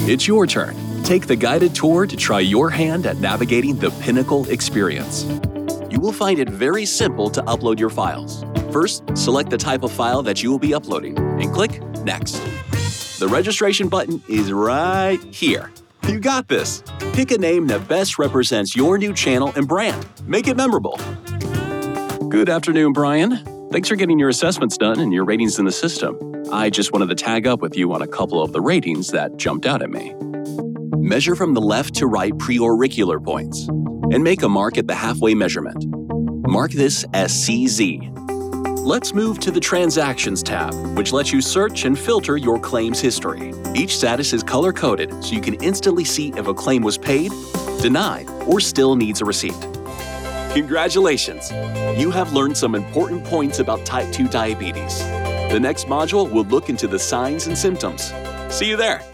It's your turn. Take the guided tour to try your hand at navigating the Pinnacle experience. You will find it very simple to upload your files. First, select the type of file that you will be uploading and click Next. The registration button is right here. You got this. Pick a name that best represents your new channel and brand. Make it memorable. Good afternoon, Brian. Thanks for getting your assessments done and your ratings in the system. I just wanted to tag up with you on a couple of the ratings that jumped out at me. Measure from the left to right preauricular points and make a mark at the halfway measurement. Mark this as CZ. Let's move to the Transactions tab, which lets you search and filter your claims history. Each status is color-coded so you can instantly see if a claim was paid, denied, or still needs a receipt. Congratulations! You have learned some important points about type 2 diabetes. The next module will look into the signs and symptoms. See you there!